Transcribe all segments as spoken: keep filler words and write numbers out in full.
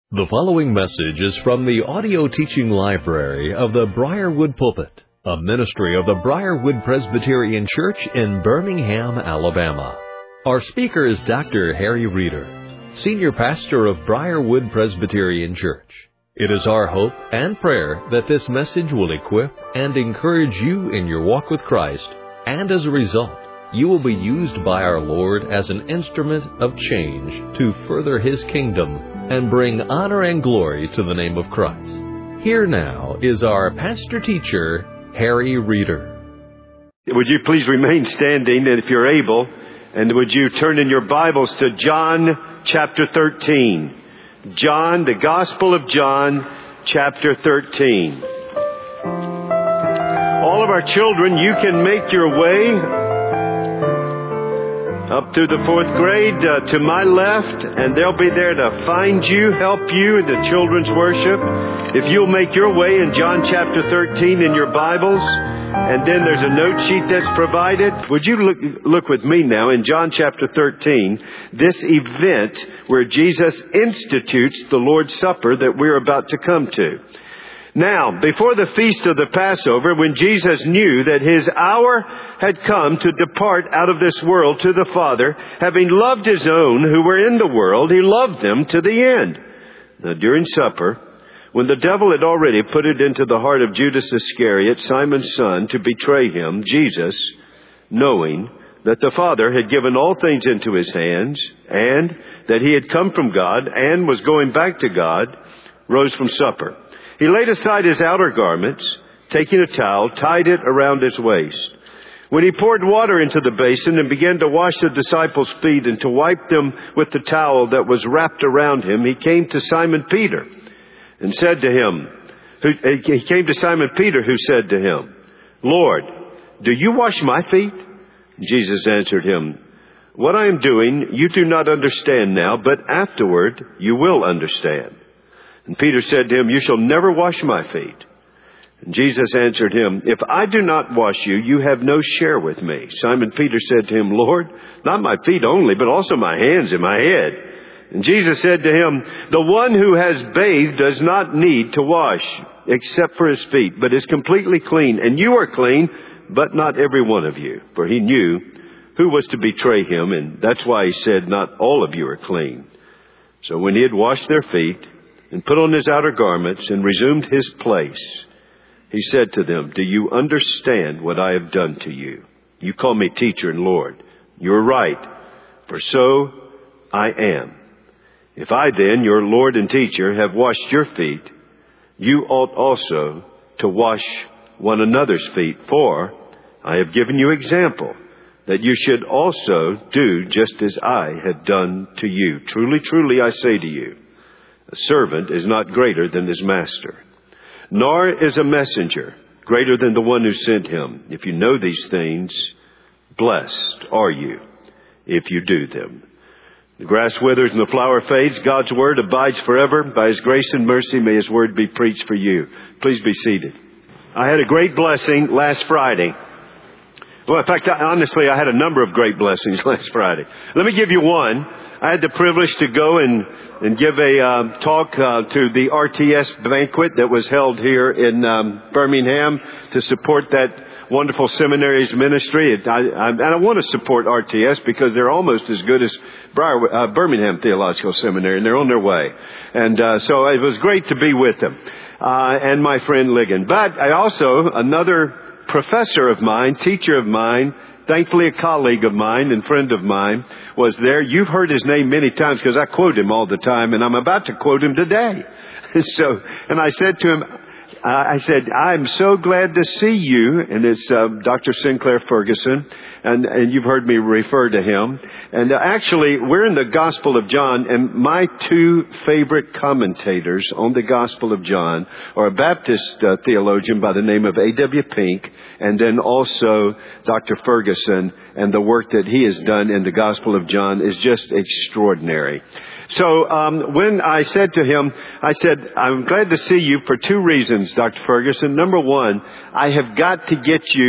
The following message is from the audio teaching library of the Briarwood Pulpit, a ministry of the Briarwood Presbyterian Church in Birmingham, Alabama. Our speaker is Doctor Harry Reeder, Senior Pastor of Briarwood Presbyterian Church. It is our hope and prayer that this message will equip and encourage you in your walk with Christ, and as a result, you will be used by our Lord as an instrument of change to further His kingdom and bring honor and glory to the name of Christ. Here now is our pastor-teacher, Harry Reeder. Would you please remain standing, and if you're able, and would you turn in your Bibles to John chapter thirteen. John, the Gospel of John, chapter thirteen. All of our children, you can make your way up through the fourth grade uh, to my left, and they'll be there to find you, help you in the children's worship. If you'll make your way in John chapter thirteen in your Bibles, and then there's a note sheet that's provided. Would you look, look with me now in John chapter thirteen, this event where Jesus institutes the Lord's Supper that we're about to come to. Now, before the feast of the Passover, when Jesus knew that His hour had come to depart out of this world to the Father, having loved His own who were in the world, He loved them to the end. Now, during supper, when the devil had already put it into the heart of Judas Iscariot, Simon's son, to betray Him, Jesus, knowing that the Father had given all things into His hands, and that He had come from God and was going back to God, rose from supper. He laid aside His outer garments, taking a towel, tied it around His waist. When He poured water into the basin and began to wash the disciples' feet and to wipe them with the towel that was wrapped around Him, He came to Simon Peter and said to him, who, He came to Simon Peter who said to Him, "Lord, do you wash my feet?" Jesus answered him, "What I am doing you do not understand now, but afterward you will understand." And Peter said to Him, "You shall never wash my feet." And Jesus answered him, "If I do not wash you, you have no share with me." Simon Peter said to Him, "Lord, not my feet only, but also my hands and my head." And Jesus said to him, "The one who has bathed does not need to wash, except for his feet, but is completely clean. And you are clean, but not every one of you." For He knew who was to betray Him, and that's why He said, "Not all of you are clean." So when He had washed their feet, and put on His outer garments, and resumed His place, He said to them, "Do you understand what I have done to you? You call me teacher and Lord. You are right, for so I am. If I then, your Lord and teacher, have washed your feet, you ought also to wash one another's feet. For I have given you example, that you should also do just as I had done to you. Truly, truly, I say to you, a servant is not greater than his master, nor is a messenger greater than the one who sent him. If you know these things, blessed are you if you do them." The grass withers and the flower fades. God's word abides forever. By His grace and mercy, may His word be preached for you. Please be seated. I had a great blessing last Friday. Well, in fact, honestly, I had a number of great blessings last Friday. Let me give you one. I had the privilege to go and, and give a uh, talk uh, to the R T S banquet that was held here in um, Birmingham to support that wonderful seminary's ministry. I, I, and I want to support R T S because they're almost as good as Briar, uh, Birmingham Theological Seminary, and they're on their way. And uh, so it was great to be with them, uh, and my friend Ligon. But I also, another professor of mine, teacher of mine, thankfully a colleague of mine and friend of mine, was there. You've heard his name many times because I quote him all the time, and I'm about to quote him today. So, and I said to him, uh, I said, "I'm so glad to see you." And it's uh, Doctor Sinclair Ferguson, and, and you've heard me refer to him. And uh, actually, we're in the Gospel of John, and my two favorite commentators on the Gospel of John are a Baptist uh, theologian by the name of A W Pink, and then also Doctor Ferguson, and the work that he has done in the Gospel of John is just extraordinary. So um, when I said to him, I said, "I'm glad to see you for two reasons, Doctor Ferguson. Number one, I have got to get you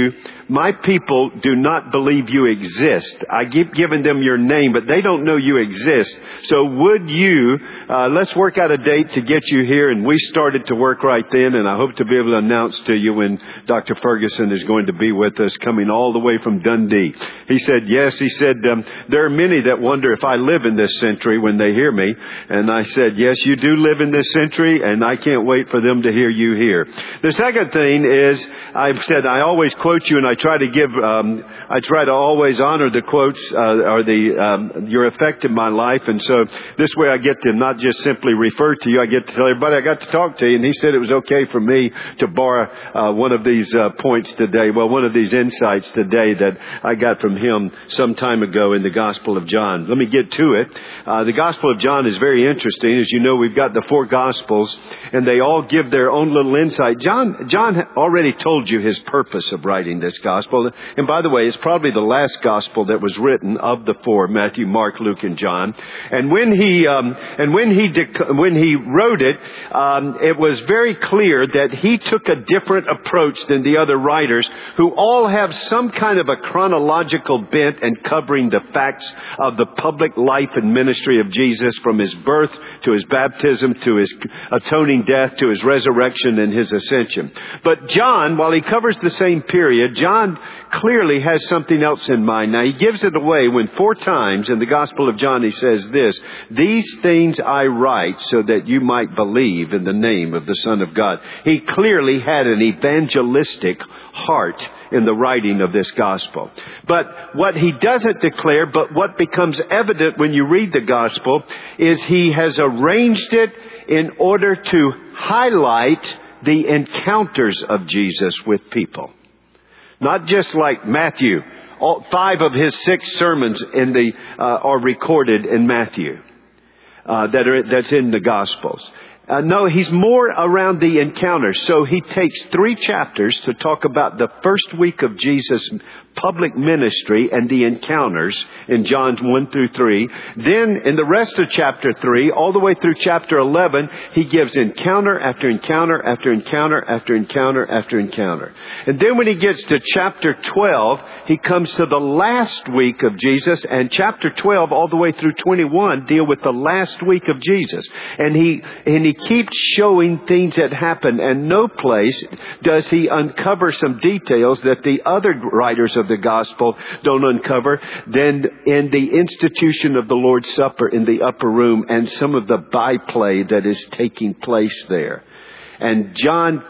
my people do not believe you exist. I keep giving them your name, but they don't know you exist. So would you, uh, let's work out a date to get you here. And we started to work right then, and I hope to be able to announce to you when Doctor Ferguson is going to be with us, coming all the way from Dundee. He said, yes, he said, um, there are many that wonder if I live in this century when they hear me. And I said, yes, you do live in this century, and I can't wait for them to hear you here. The second thing is, I've said I always quote you, and I try to give, um, I try to always honor the quotes, uh, or the, um, your effect in my life. And so this way I get to not just simply refer to you, I get to tell everybody I got to talk to you. And he said it was okay for me to borrow, uh, one of these, uh, points today. Well, one of these insights today that I got from him some time ago in the Gospel of John. Let me get to it. Uh, the Gospel of John is very interesting. As you know, we've got the four Gospels, and they all give their own little insight. John, John already told you his purpose of writing this Gospel. And by the way, it's probably the last Gospel that was written of the four, Matthew, Mark, Luke, and John. And when he, um, and when he, dec- when he wrote it, um, it was very clear that he took a different approach than the other writers, who all have some kind of a chronological bent and covering the facts of the public life and ministry of Jesus, from his birth to his baptism to his atoning death to his resurrection and his ascension. But John, while he covers the same period, John clearly has something else in mind. Now, he gives it away when four times in the Gospel of John he says this: these things I write so that you might believe in the name of the Son of God. He clearly had an evangelistic heart in the writing of this Gospel. But what he doesn't declare, but what becomes evident when you read the Gospel, is he has arranged it in order to highlight the encounters of Jesus with people. Not just like Matthew. All five of his six sermons in the uh, are recorded in Matthew. Uh, that are that's in the Gospels. Uh, no, he's more around the encounters. So he takes three chapters to talk about the first week of Jesus' public ministry and the encounters in John one through three. Then in the rest of chapter three, all the way through chapter eleven, he gives encounter after encounter after encounter after encounter after encounter. And then when he gets to chapter twelve, he comes to the last week of Jesus, and chapter twelve all the way through twenty-one deal with the last week of Jesus. And he, and he keeps showing things that happen, and no place does he uncover some details that the other writers of the Gospel don't uncover than in the institution of the Lord's Supper in the upper room and some of the byplay that is taking place there. And John,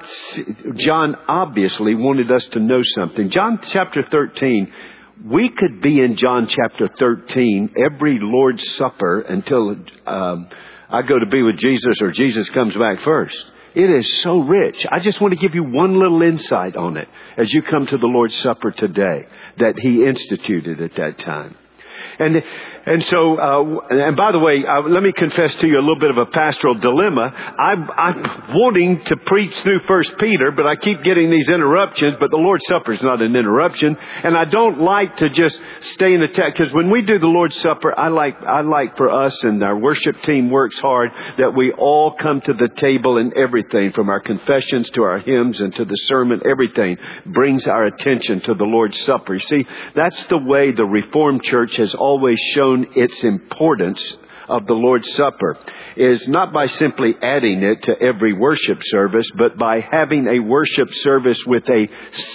John obviously wanted us to know something. John chapter thirteen, we could be in John chapter thirteen every Lord's Supper until um, I go to be with Jesus or Jesus comes back first. It is so rich. I just want to give you one little insight on it as you come to the Lord's Supper today that he instituted at that time. And and so, uh, and by the way, uh, let me confess to you a little bit of a pastoral dilemma. I'm, I'm wanting to preach through First Peter, but I keep getting these interruptions. But the Lord's Supper is not an interruption, and I don't like to just stay in the text, because when we do the Lord's Supper, I like I like for us, and our worship team works hard, that we all come to the table, and everything from our confessions to our hymns and to the sermon, everything brings our attention to the Lord's Supper. You see, that's the way the Reformed Church has always shown its importance of the Lord's Supper, is not by simply adding it to every worship service, but by having a worship service with a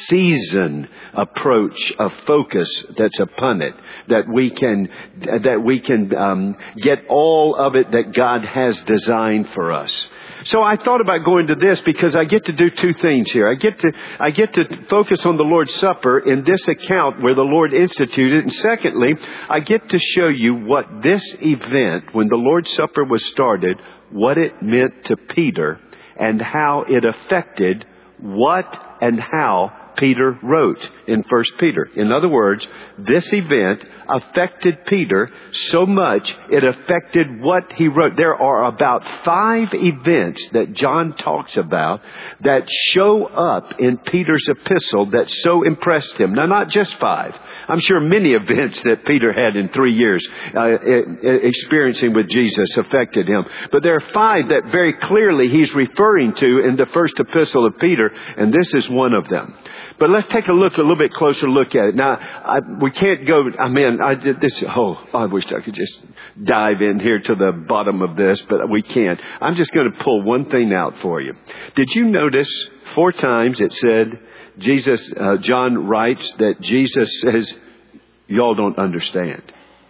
season approach, a focus that's upon it, that we can that we can um, get all of it that God has designed for us. So I thought about going to this because I get to do two things here. I get to I get to focus on the Lord's Supper in this account where the Lord instituted, and secondly, I get to show you what this event, when the Lord's Supper was started, what it meant to Peter and how it affected what and how Peter wrote in First Peter. In other words, this event affected Peter so much it affected what he wrote. There are about five events that John talks about that show up in Peter's epistle that so impressed him. Now, not just five. I'm sure many events that Peter had in three years uh, experiencing with Jesus affected him. But there are five that very clearly he's referring to in the first epistle of Peter, and this is one of them. But let's take a look, a little bit closer look at it. Now, I, we can't go, I mean, I did this, oh, I wish I could just dive in here to the bottom of this, but we can't. I'm just going to pull one thing out for you. Did you notice four times it said, Jesus, uh, John writes that Jesus says, y'all don't understand.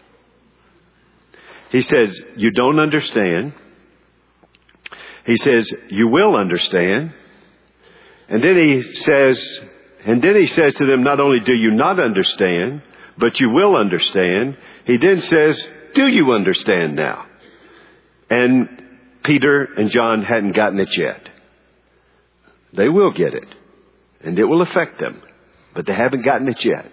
He says, you don't understand. He says, you will understand. And then he says, and then he says to them, not only do you not understand, but you will understand. He then says, do you understand now? And Peter and John hadn't gotten it yet. They will get it. And it will affect them. But they haven't gotten it yet.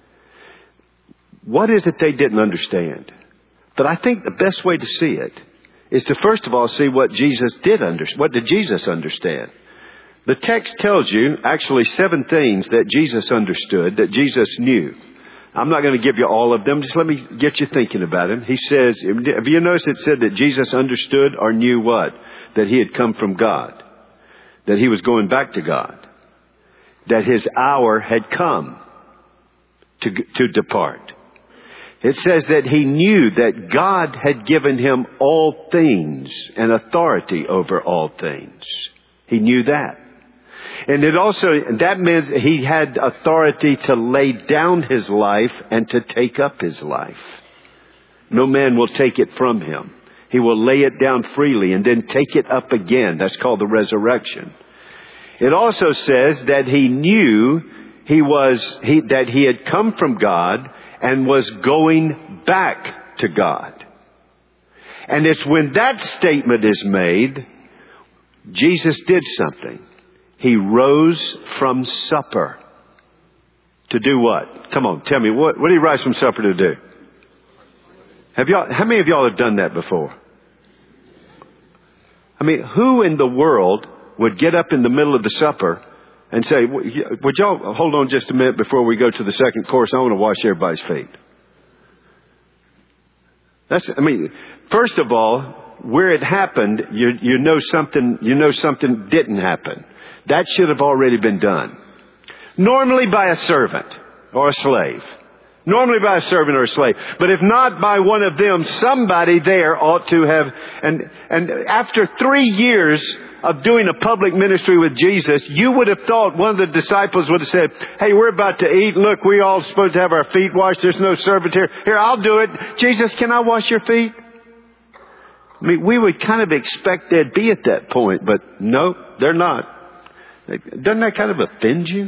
What is it they didn't understand? But I think the best way to see it is to first of all see what Jesus did understand. What did Jesus understand? The text tells you actually seven things that Jesus understood, that Jesus knew. I'm not going to give you all of them. Just let me get you thinking about him. He says, have you noticed it said that Jesus understood or knew what? That he had come from God. That he was going back to God. That his hour had come to, to depart. It says that he knew that God had given him all things and authority over all things. He knew that. And it also, that means he had authority to lay down his life and to take up his life. No man will take it from him. He will lay it down freely and then take it up again. That's called the resurrection. It also says that he knew he was, he, that he had come from God and was going back to God. And it's when that statement is made, Jesus did something. He rose from supper. To do what? Come on, tell me, what, what did he rise from supper to do? Have y'all, how many of y'all have done that before? I mean, who in the world would get up in the middle of the supper and say, would y'all hold on just a minute before we go to the second course? I want to wash everybody's feet. That's, I mean, first of all, where it happened, you, you know something, you know something didn't happen. That should have already been done. Normally by a servant or a slave. Normally by a servant or a slave. But if not by one of them, somebody there ought to have, and, and after three years of doing a public ministry with Jesus, you would have thought one of the disciples would have said, hey, we're about to eat. Look, we all supposed to have our feet washed. There's no servant here. Here, I'll do it. Jesus, can I wash your feet? I mean, we would kind of expect they'd be at that point, but no, they're not. Doesn't that kind of offend you?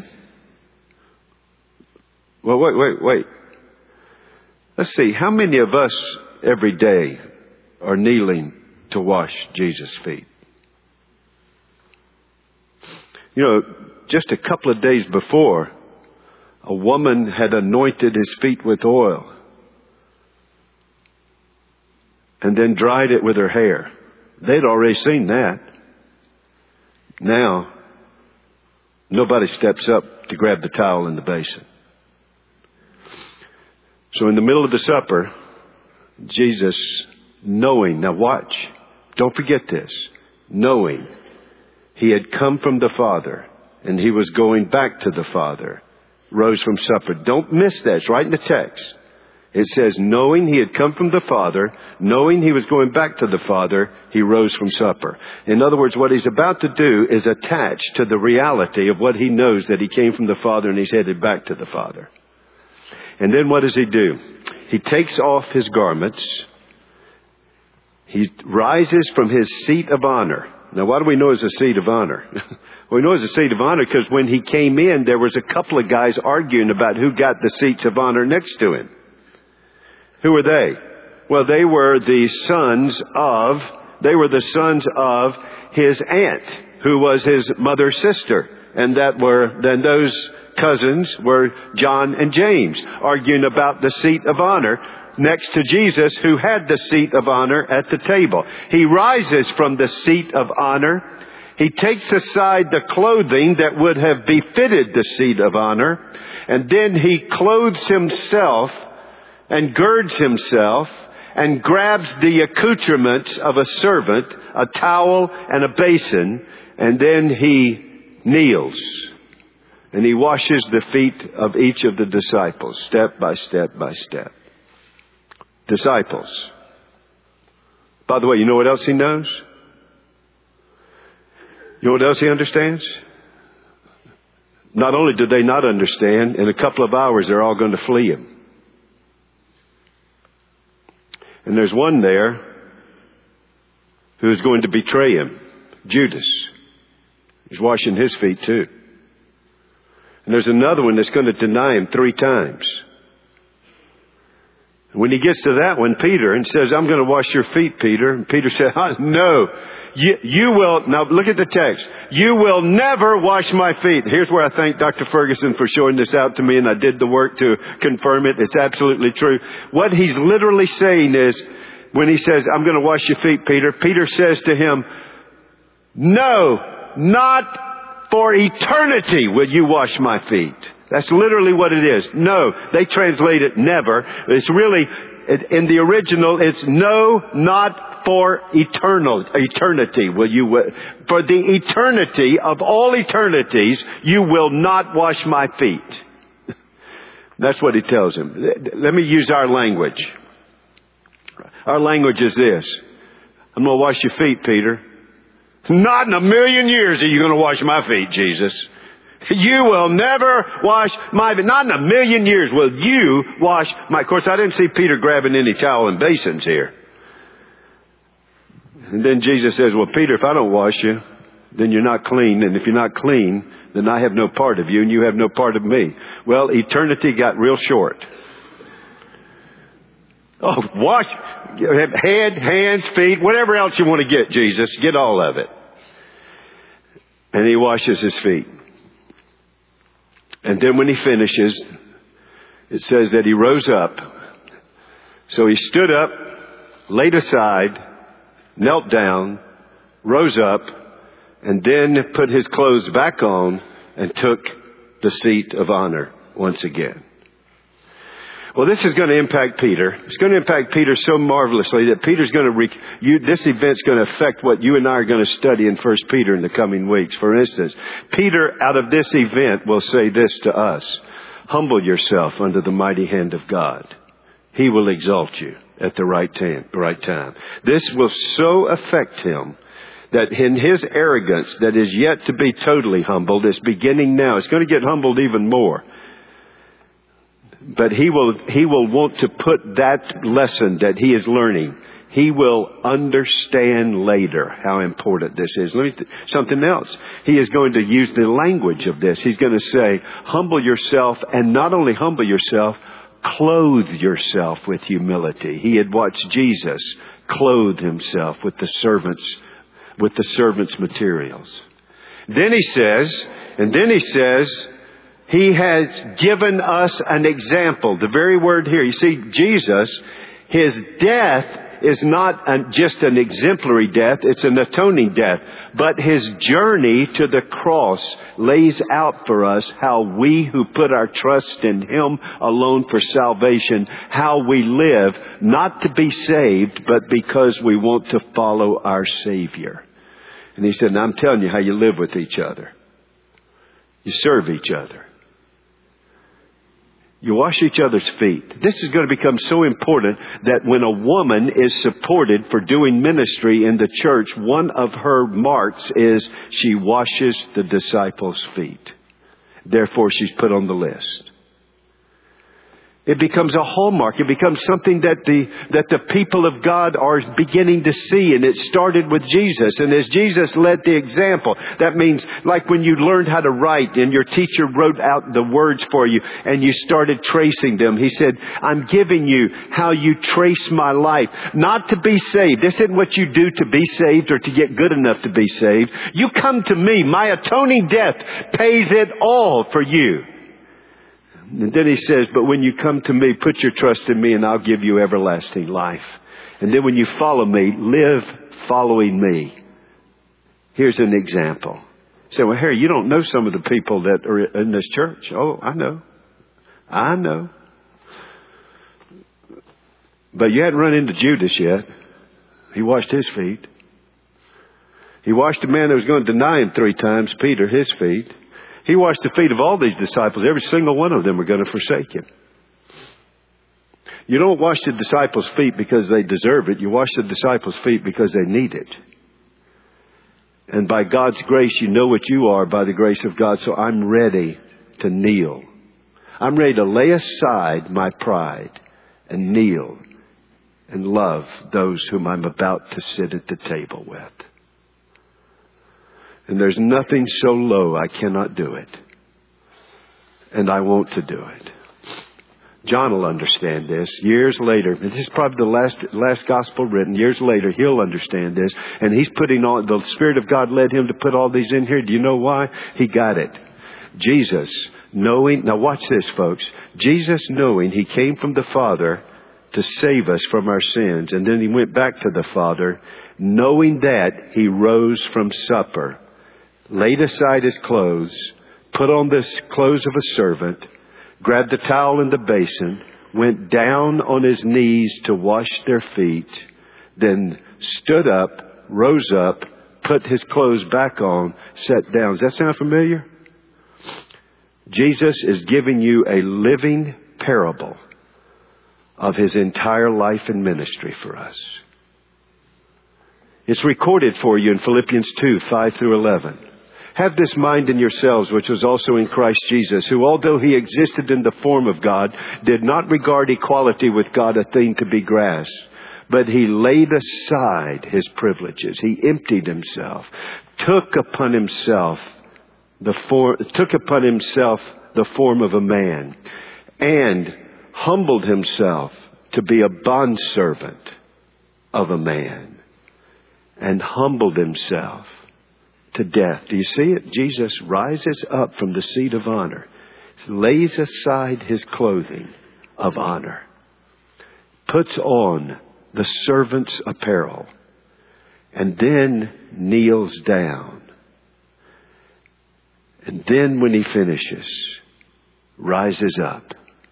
Well, wait, wait, wait. Let's see. How many of us every day are kneeling to wash Jesus' feet? You know, just a couple of days before, a woman had anointed his feet with oil and then dried it with her hair. They'd already seen that. Now, nobody steps up to grab the towel in the basin. So in the middle of the supper, Jesus, knowing, now watch, don't forget this, knowing he had come from the Father and he was going back to the Father, rose from supper. Don't miss that. It's right in the text. It says, knowing he had come from the Father, knowing he was going back to the Father, he rose from supper. In other words, what he's about to do is attach to the reality of what he knows, that he came from the Father and he's headed back to the Father. And then what does he do? He takes off his garments. He rises from his seat of honor. Now, why do we know it's a seat of honor? We know it's a seat of honor because when he came in, there was a couple of guys arguing about who got the seats of honor next to him. Who were they? Well, they were the sons of, they were the sons of his aunt, who was his mother's sister. And that were, then those cousins were John and James, arguing about the seat of honor next to Jesus, who had the seat of honor at the table. He rises from the seat of honor. He takes aside the clothing that would have befitted the seat of honor. And then he clothes himself and girds himself and grabs the accoutrements of a servant, a towel and a basin. And then he kneels. And he washes the feet of each of the disciples, step by step by step. Disciples. By the way, you know what else he knows? You know what else he understands? Not only do they not understand, in a couple of hours they're all going to flee him. And there's one there who is going to betray him, Judas. He's washing his feet too. And there's another one that's going to deny him three times. When he gets to that one, Peter, and says, I'm going to wash your feet, Peter. And Peter said, no, you, you will. Now look at the text. You will never wash my feet. Here's where I thank Doctor Ferguson for showing this out to me, and I did the work to confirm it. It's absolutely true. What he's literally saying is, when he says, I'm going to wash your feet, Peter, Peter says to him, no, not for eternity will you wash my feet. That's literally what it is. No, they translate it never. It's really, in the original, it's no, not for eternal, eternity will you, for the eternity of all eternities, you will not wash my feet. That's what he tells him. Let me use our language. Our language is this. I'm going to wash your feet, Peter. Not in a million years are you going to wash my feet, Jesus. You will never wash my feet. Not in a million years will you wash my... Of course, I didn't see Peter grabbing any towel and basins here. And then Jesus says, well, Peter, if I don't wash you, then you're not clean. And if you're not clean, then I have no part of you and you have no part of me. Well, eternity got real short. Oh, wash, head, hands, feet, whatever else you want to get, Jesus. Get all of it. And he washes his feet. And then when he finishes, it says that he rose up. So he stood up, laid aside, knelt down, rose up, and then put his clothes back on and took the seat of honor once again. Well, this is going to impact Peter. It's going to impact Peter so marvelously that Peter's going to, re- you, this event's going to affect what you and I are going to study in First Peter in the coming weeks. For instance, Peter, out of this event, will say this to us. Humble yourself under the mighty hand of God. He will exalt you at the right time, right time. This will so affect him that in his arrogance that is yet to be totally humbled, is beginning now. It's going to get humbled even more. But he will, he will want to put that lesson that he is learning. He will understand later how important this is. Let me, th- something else. He is going to use the language of this. He's going to say, humble yourself, and not only humble yourself, clothe yourself with humility. He had watched Jesus clothe himself with the servants, with the servants' materials. Then he says, and then he says, he has given us an example. The very word here, you see, Jesus, his death is not an, just an exemplary death. It's an atoning death. But his journey to the cross lays out for us how we who put our trust in him alone for salvation, how we live, not to be saved, but because we want to follow our Savior. And he said, and I'm telling you how you live with each other. You serve each other. You wash each other's feet. This is going to become so important that when a woman is supported for doing ministry in the church, one of her marks is she washes the disciples' feet. Therefore, she's put on the list. It becomes a hallmark. It becomes something that the that the people of God are beginning to see. And it started with Jesus. And as Jesus led the example, that means like when you learned how to write and your teacher wrote out the words for you and you started tracing them. He said, I'm giving you how you trace my life. Not to be saved. This isn't what you do to be saved or to get good enough to be saved. You come to me. My atoning death pays it all for you. And then he says, but when you come to me, put your trust in me and I'll give you everlasting life. And then when you follow me, live following me. Here's an example. You say, well, Harry, you don't know some of the people that are in this church. Oh, I know. I know. But you hadn't run into Judas yet. He washed his feet. He washed the man that was going to deny him three times, Peter, his feet. He washed the feet of all these disciples. Every single one of them are going to forsake Him. You don't wash the disciples' feet because they deserve it. You wash the disciples' feet because they need it. And by God's grace, you know what you are by the grace of God. So I'm ready to kneel. I'm ready to lay aside my pride and kneel and love those whom I'm about to sit at the table with. And there's nothing so low I cannot do it. And I want to do it. John will understand this years later. This is probably the last last gospel written. Years later, he'll understand this. And he's putting all, the Spirit of God led him to put all these in here. Do you know why? He got it. Jesus, knowing, now watch this, folks. Jesus, knowing He came from the Father to save us from our sins. And then He went back to the Father. Knowing that, He rose from supper, laid aside His clothes, put on the clothes of a servant, grabbed the towel and the basin, went down on His knees to wash their feet, then stood up, rose up, put His clothes back on, sat down. Does that sound familiar? Jesus is giving you a living parable of His entire life and ministry for us. It's recorded for you in Philippians two, five through eleven. Have this mind in yourselves, which was also in Christ Jesus, who, although He existed in the form of God, did not regard equality with God a thing to be grasped, but He laid aside His privileges. He emptied Himself, took upon Himself the form, took upon Himself the form of a man, and humbled Himself to be a bondservant of a man, and humbled Himself to death. Do you see it? Jesus rises up from the seat of honor, lays aside His clothing of honor, puts on the servant's apparel, and then kneels down. And then when He finishes, rises up,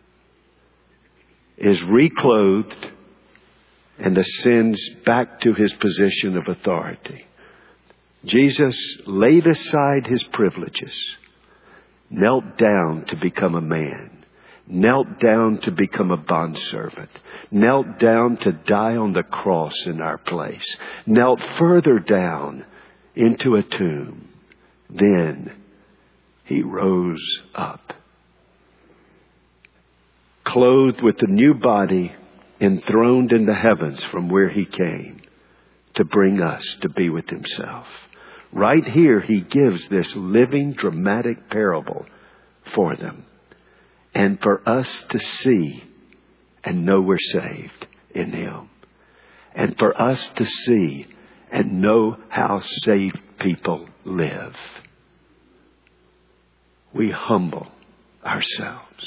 is reclothed, and ascends back to His position of authority. Jesus laid aside His privileges, knelt down to become a man, knelt down to become a bondservant, knelt down to die on the cross in our place, knelt further down into a tomb. Then He rose up, clothed with the new body, enthroned in the heavens from where He came to bring us to be with Himself. Right here, He gives this living, dramatic parable for them. And for us to see and know we're saved in Him. And for us to see and know how saved people live. We humble ourselves.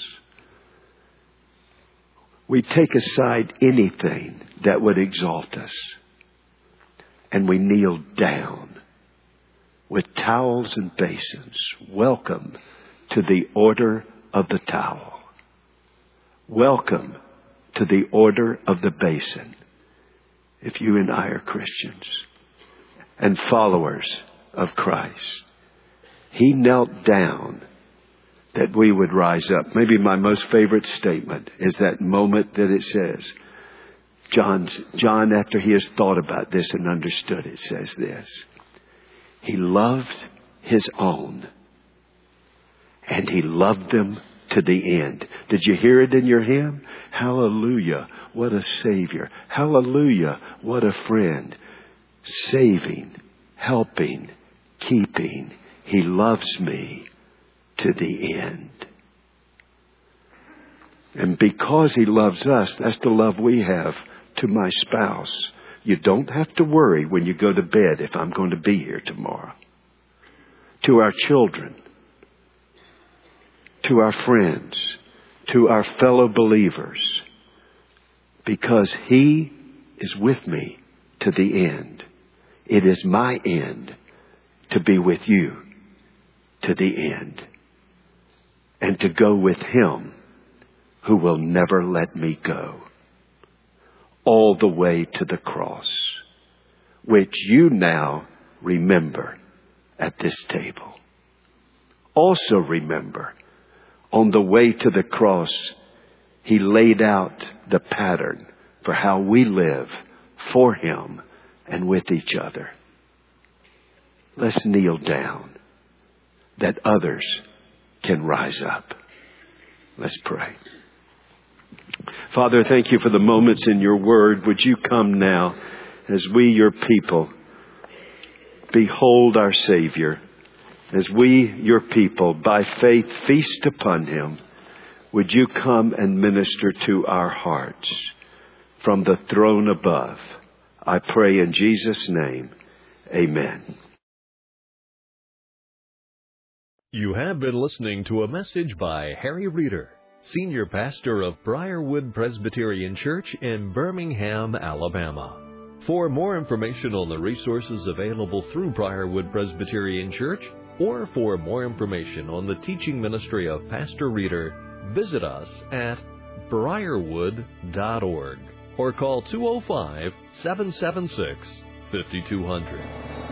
We take aside anything that would exalt us. And we kneel down with towels and basins. Welcome to the order of the towel. Welcome to the order of the basin. If you and I are Christians and followers of Christ, He knelt down that we would rise up. Maybe my most favorite statement is that moment that it says, John's, John, after he has thought about this and understood it, says this: He loved His own, and He loved them to the end. Did you hear it in your hymn? Hallelujah, what a Savior. Hallelujah, what a friend. Saving, helping, keeping. He loves me to the end. And because He loves us, that's the love we have to my spouse. You don't have to worry when you go to bed if I'm going to be here tomorrow. To our children, to our friends, to our fellow believers, because He is with me to the end. It is my end to be with you to the end, and to go with Him who will never let me go, all the way to the cross, which you now remember at this table. also remember, on the way to the cross, He laid out the pattern for how we live for Him and with each other. Let's kneel down that others can rise up. Let's pray. Father, thank You for the moments in Your Word. Would You come now as we, Your people, behold our Savior, as we, Your people, by faith feast upon Him. Would You come and minister to our hearts from the throne above? I pray in Jesus' name. Amen. You have been listening to a message by Harry Reeder, Senior Pastor of Briarwood Presbyterian Church in Birmingham, Alabama. For more information on the resources available through Briarwood Presbyterian Church, or for more information on the teaching ministry of Pastor Reeder, visit us at briarwood dot org or call two oh five, seven seven six, five two zero zero.